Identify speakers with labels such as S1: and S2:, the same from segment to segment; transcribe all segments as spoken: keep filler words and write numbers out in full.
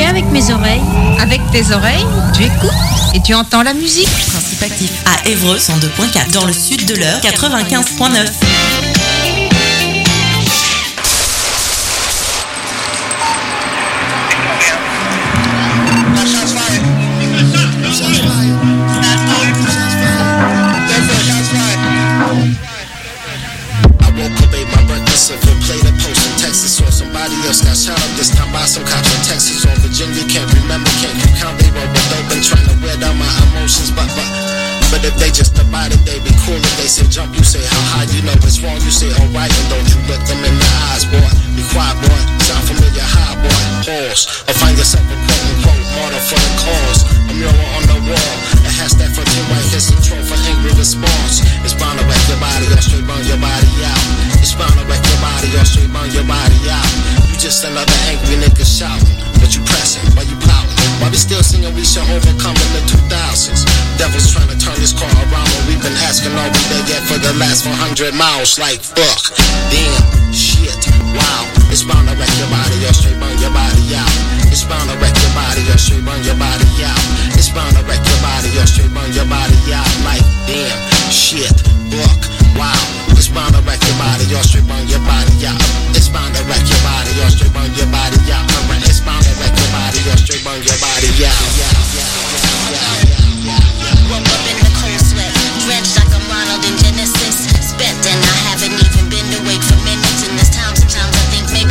S1: fais avec mes oreilles.
S2: Avec tes oreilles, tu écoutes et tu entends la musique.
S3: Principe actif à Évreux cent deux point quatre, dans le sud de l'Eure quatre-vingt-quinze point neuf.
S4: Got shot up this time by some cops in Texas or Virginia. Can't remember, can't keep count. They roll with dope and trying to wear down my emotions. But, but, but if they just about it, they be cool. If they say jump, you say how high. You know it's wrong, you say alright. And don't you look them in the eyes, boy. Be quiet, boy. Sound familiar, high, boy. Pause. Or find yourself a quote unquote martyr for the cause. A mural on the wall. A hashtag for two white hits control for angry response. It's bound to wreck your body or straight burn your body out. It's bound to wreck your body or straight burn your body out. Just another angry nigga shouting, but you pressing, why you pouting? Why we still singing we should overcome in the two thousands? Devils trying to turn this car around when we've been asking all we been yet for the last four hundred miles. Like fuck, damn, shit, wow. It's bound to wreck your body or straight burn your body out. It's bound to wreck your body or straight burn your body out. It's bound to wreck your body or straight burn your body out. Like damn, shit, fuck, wow. It's bound to wreck your body or straight burn your body out. It's bound to wreck your body or straight burn your body out. It's bound to wreck your body or straight burn your body out.
S5: Woke up in the cold sweat, drenched like I'm Ronald in Genesis. Spent and I haven't even been awake for minutes. In this time, sometimes I think maybe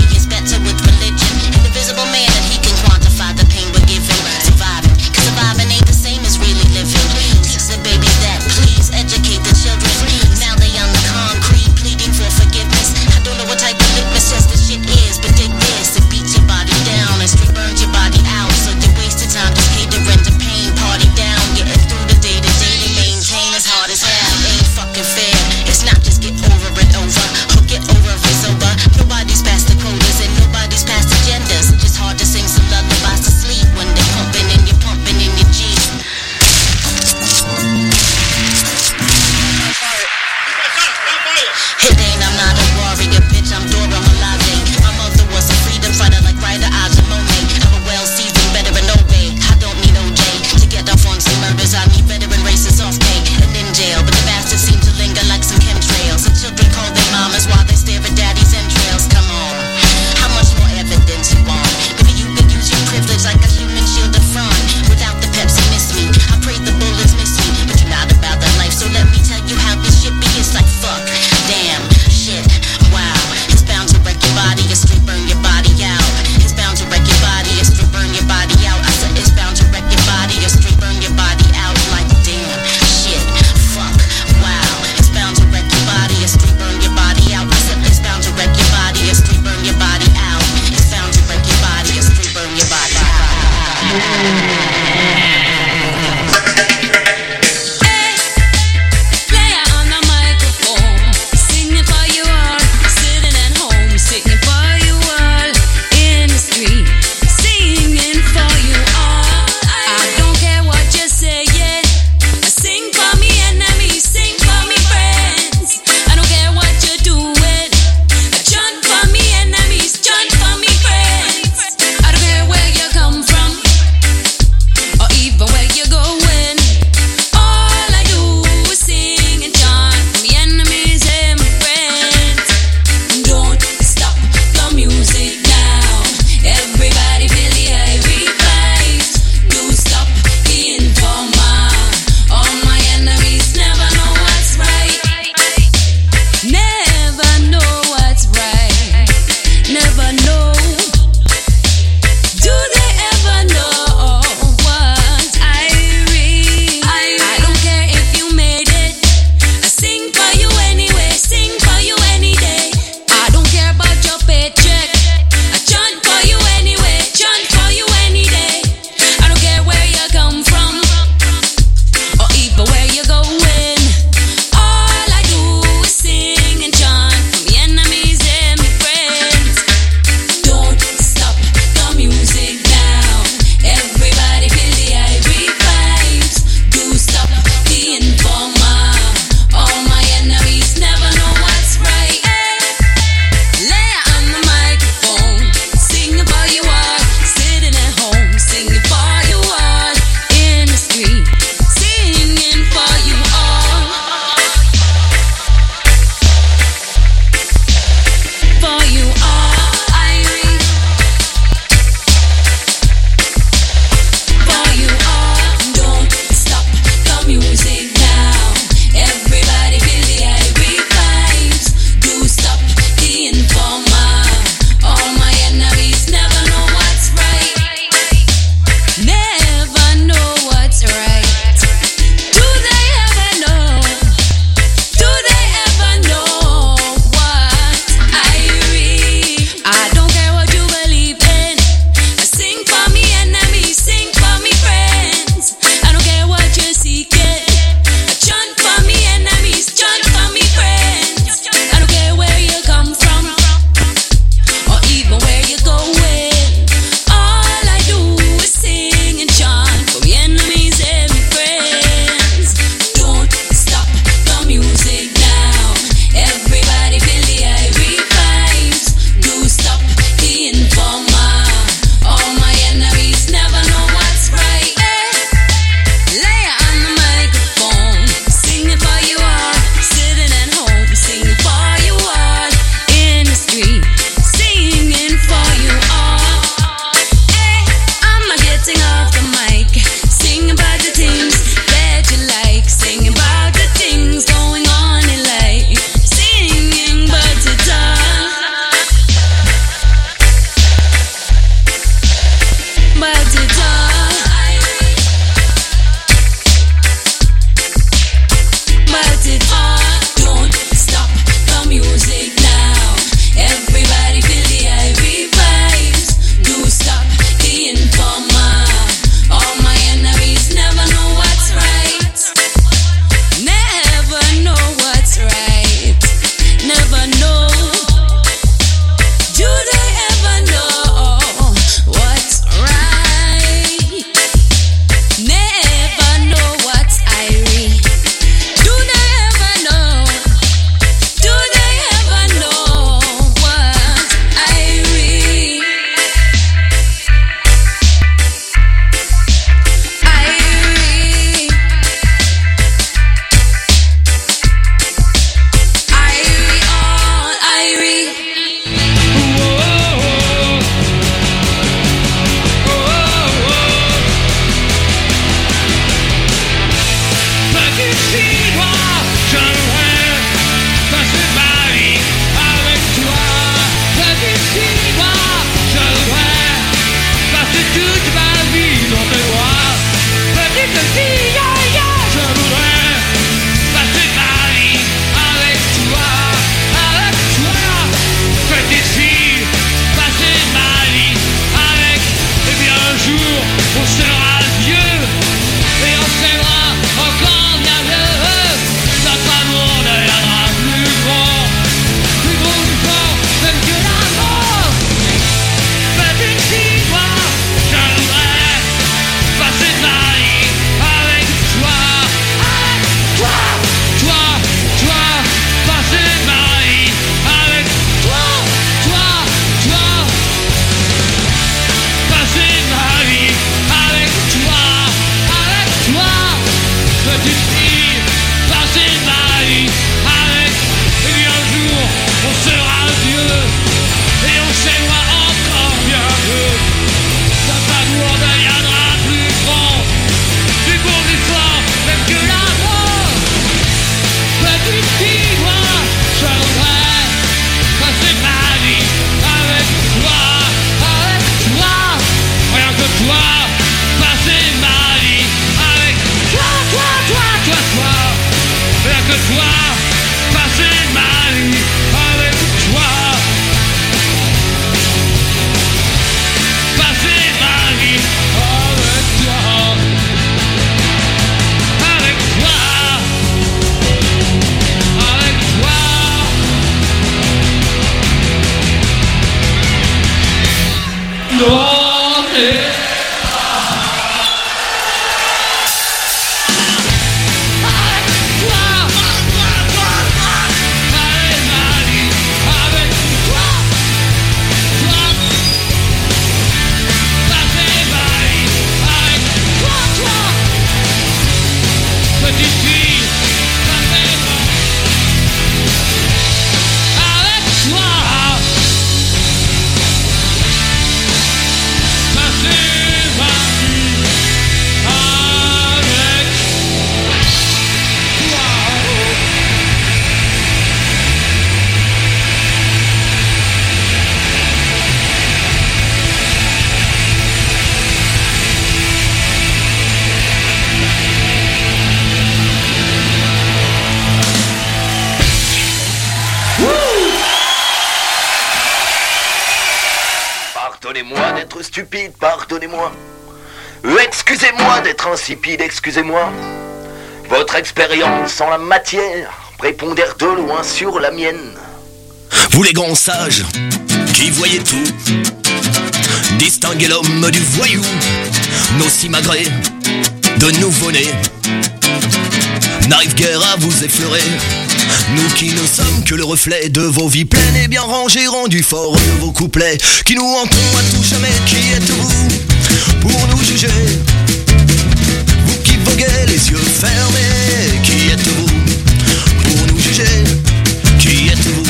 S1: Pardonnez-moi d'être stupide, pardonnez-moi. Excusez-moi d'être insipide, excusez-moi. Votre expérience en la matière prépondère de loin sur la mienne.
S6: Vous les grands sages qui voyez tout, distinguez l'homme du voyou, nos simagrées de nouveau-nés n'arrive guère à vous effleurer. Nous qui ne sommes que le reflet de vos vies pleines et bien rangées, rendus forts de vos couplets, qui nous hantons à tout jamais. Qui êtes-vous pour nous juger? Vous qui voguez les yeux fermés, qui êtes-vous pour nous juger? Qui êtes-vous?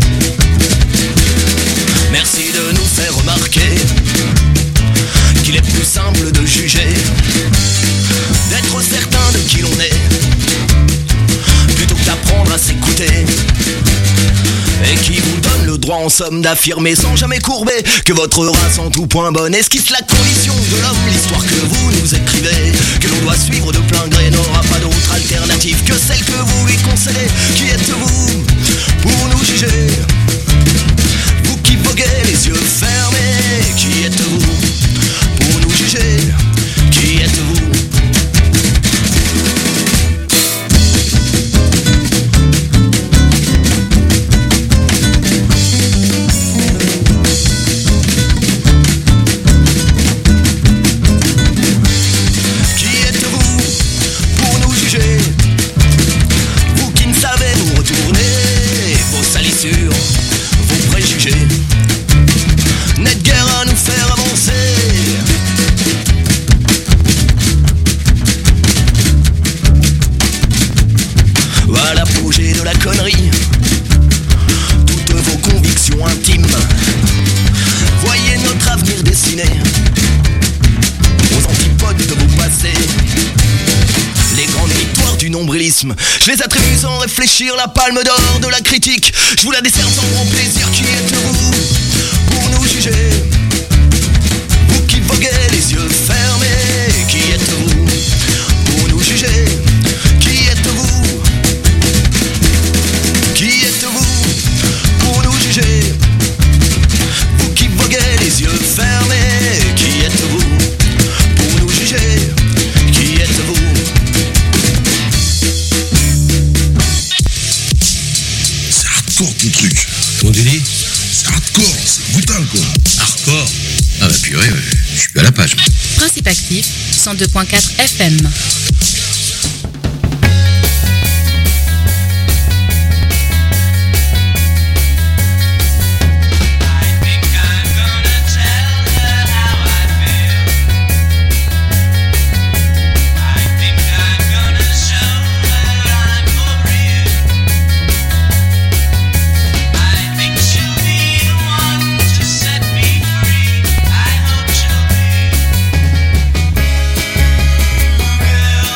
S6: Merci de nous faire remarquer qu'il est plus simple de juger, d'être certain de qui l'on est, plutôt que d'apprendre à s'écouter, et qui vous donne le droit en somme d'affirmer sans jamais courber que votre race en tout point bonne esquisse la condition de l'homme. L'histoire que vous nous écrivez, que l'on doit suivre de plein gré, n'aura pas d'autre alternative que celle que vous lui concédez. Qui êtes-vous pour nous juger? Vous qui voguez les yeux fermés, qui êtes-vous pour nous juger? Qui êtes-vous? Vos préjugés n'êtes guère à nous faire avancer. À l'apogée de la connerie, toutes vos convictions intimes, voyez notre avenir dessiné aux antipodes de vos passés. Les grandes victoires du nombrilisme, je les attribue sans réfléchir, la palme d'or de la critique, je vous la décerne sans grand plaisir. Qui êtes-vous pour nous juger? Vous qui voguez les yeux fermés, qui êtes-vous pour nous juger? Qui êtes-vous? Qui êtes-vous pour nous juger? Vous qui voguez les yeux fermés, qui êtes-vous pour nous juger? Qui êtes-vous?
S7: Hardcore ton truc.
S8: Comment tu dis?
S7: C'est hardcore, c'est brutal quoi.
S8: Hardcore? Ah bah purée, ouais. Je suis à la page.
S9: Principe actif, cent deux point quatre F M.
S10: Girl,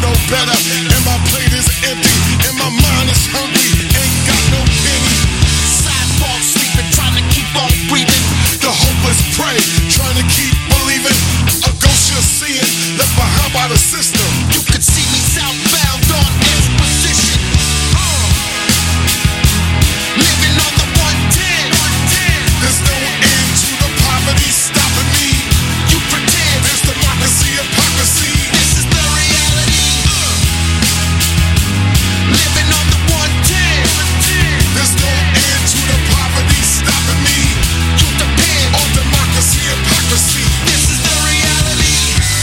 S4: no better. And my plate is empty, and my mind is hungry. Ain't got no penny. Sidewalk sleeping, trying to keep on breathing. The hopeless prey, trying to keep believing. A ghost you're seeing, left behind by the system. You could see me southbound on exposition. Uh. Living on the one ten. There's no end to the poverty stopping me. You pretend there's democracy, hypocrisy. This is the reality. Uh. Living on the one ten. There's no end to the poverty stopping me. You depend on democracy, hypocrisy. This is the reality.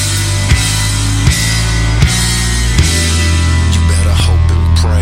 S4: You better hope and pray.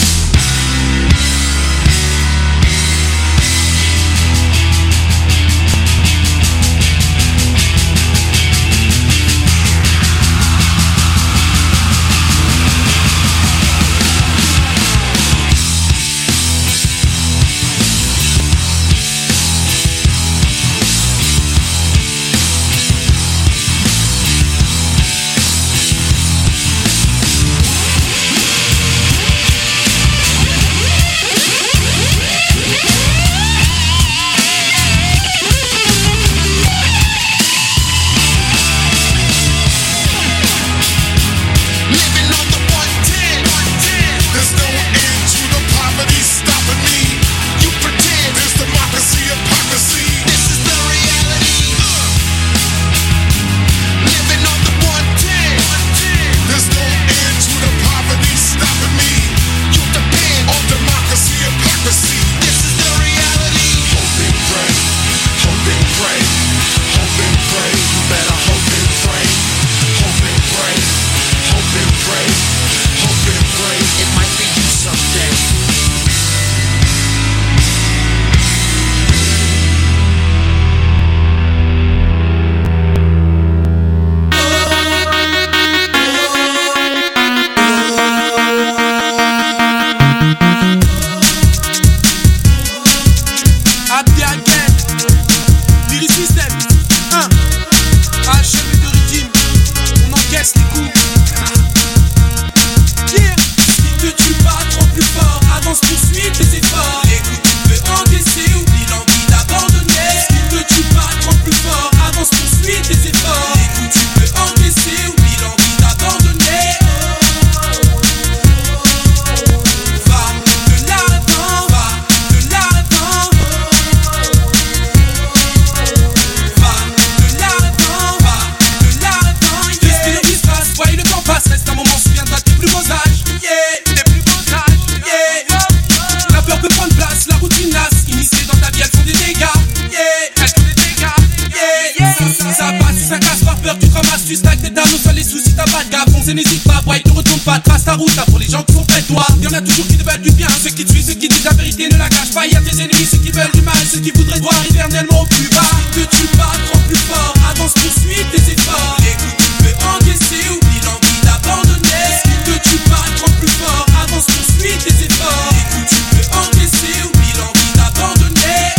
S10: N'hésite pas, boy, ne retourne pas, trace ta route, là pour les gens qui sont près de toi. Y'en a toujours qui te veulent du bien, ceux qui te suivent, ceux qui disent la vérité, ne la cachent pas. Y'a tes ennemis, ceux qui veulent du mal, ceux qui voudraient te voir éternellement au plus bas. Te tue pas, trop plus fort, avance, poursuis tes efforts. Écoute, tu peux encaisser, oublie l'envie d'abandonner. Te tue pas, trop plus fort, avance, poursuis tes efforts. Écoute, tu peux encaisser, oublie l'envie d'abandonner.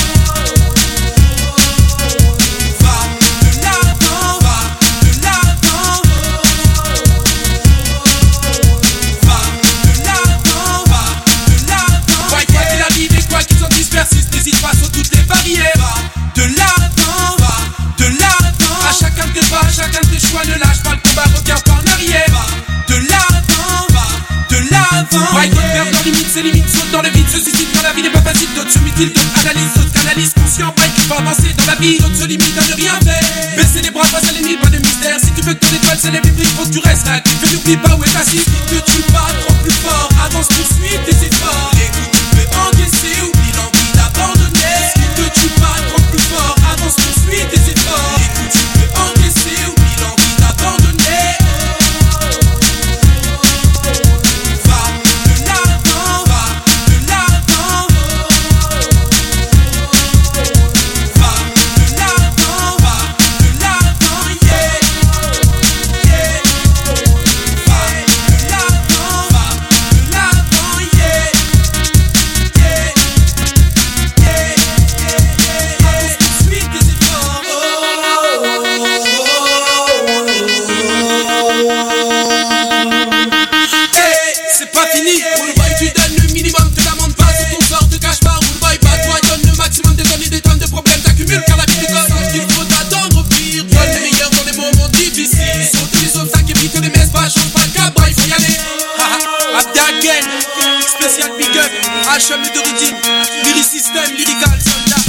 S10: Va de l'avant, va de l'avant. N'hésite pas sur toutes les barrières. De l'avant, de l'avant. À chacun de tes pas, chacun de tes choix. Ne lâche pas le combat, regarde pas en arrière. De l'avant, de l'avant. Ouais, d'autres perdent leurs limites, ses limites sautent dans le vide. Se suicident quand la vie n'est pas facile. D'autres se mutilent, d'autres analysent, d'autres canalisent. Conscient, ouais, qu'il faut avancer dans la vie. D'autres se limitent à ne rien faire. Baisser les bras face à l'ennemi, pas de mystère. Si tu veux que ton étoile s'élève et brille, faut que tu restes réactif. Et n'oublie pas où est assis. Ne tue pas, trop plus fort. Avance, poursuis tes efforts. Écoute, tu peux encaisser, oublie l'envie d'abandonner. Ne tue pas, trop plus fort. Avance, poursuis tes efforts. Écoute, tu peux encaisser, oublie l'envie d'abandonner. Va de l'avant, va de l'avant. Va de l'avant, va de l'avant, yeah, yeah. Va de l'avant, va fini. Roule boy, tu donnes le minimum de l'amende. Pas sur ton sort, te cache pas. Roule boy, pas toi, donne le maximum des tonnes et des tonnes de problèmes. T'accumules car la vie te donne. Il faut t'attendre au pire. Donne le meilleur dans des moments difficiles. Sur tous les obstacles, évite les messes, pas change pas de cap, il faut y aller. Abda again, spécial big up, H M d'origine, lyric system, lyrical soldat.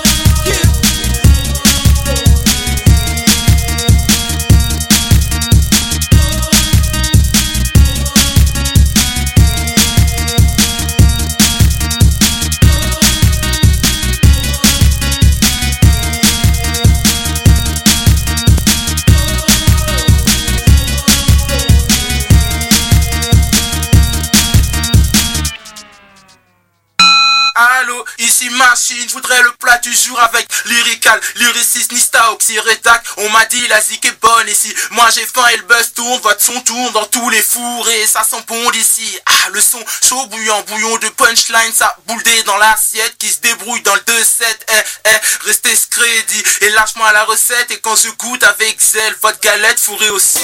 S11: Allô, ici Machine, je voudrais le plat du jour avec lyrical, lyriciste, Nista, Oxy, Rédac. On m'a dit la zik est bonne ici. Moi j'ai faim et le buzz tourne, votre son tourne dans tous les fours et ça sent bon d'ici. Ah, le son chaud bouillant, bouillon de punchline, ça bouledé dans l'assiette qui se débrouille dans le deux sept. Eh, eh, restez ce crédit et lâche-moi la recette. Et quand je goûte avec zèle, votre galette fourrée aussi.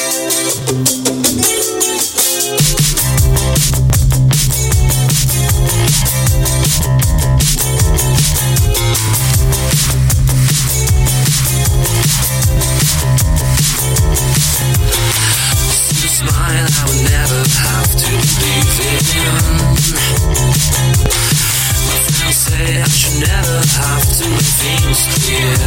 S6: Smile I would never have to believe in. My friends say I should never have to make things clear.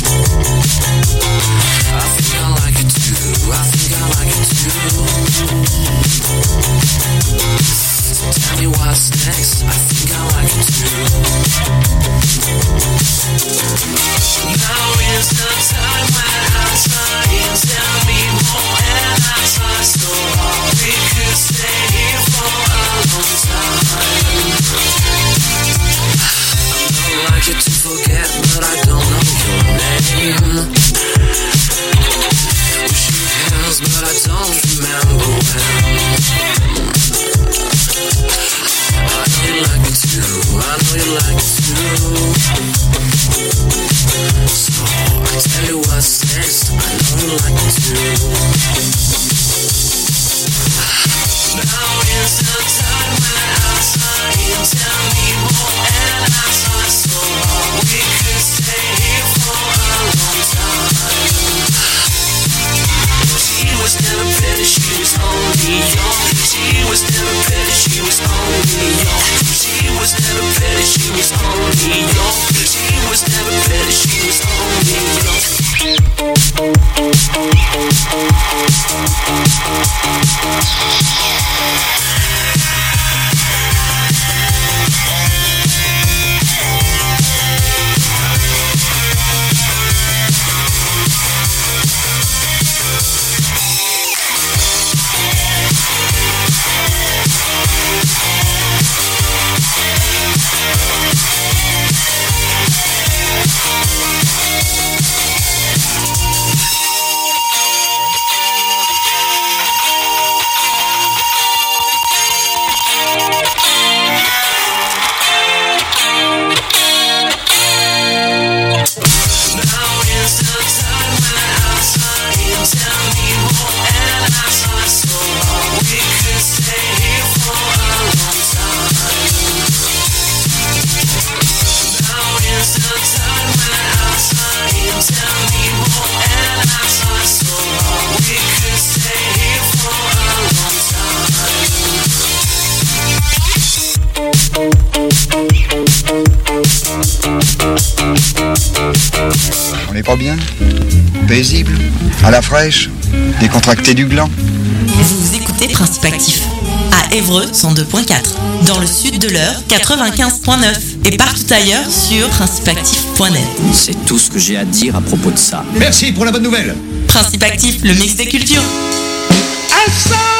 S6: I think I like it too, I think I like it too. So tell me what's next, I think I like it too. Now is the time when I try and tell me more, and I try so hard. We could stay here for a long time. I don't like it to forget, but I don't know your name. We shook hands, but I don't remember when. I know you like it too, I know you like it too. So I tell you what's next, I know you like it too. Now is the time when I try and tell me more, and I try so hard. We could stay here for a long time. She was never pretty, she was only young. She was never pretty, she was only young. She was never pretty, she was only young. She was never pretty, she was only young.
S12: On n'est pas bien? Paisible? À la fraîche? Décontracté du gland?
S3: Vous écoutez Principe Actif à Évreux cent deux point quatre, dans le sud de l'Eure quatre-vingt-quinze point neuf et partout ailleurs sur principe actif point net.
S13: C'est tout ce que j'ai à dire à propos de ça.
S7: Merci pour la bonne nouvelle.
S3: Principe Actif, le mix des cultures.
S10: I saw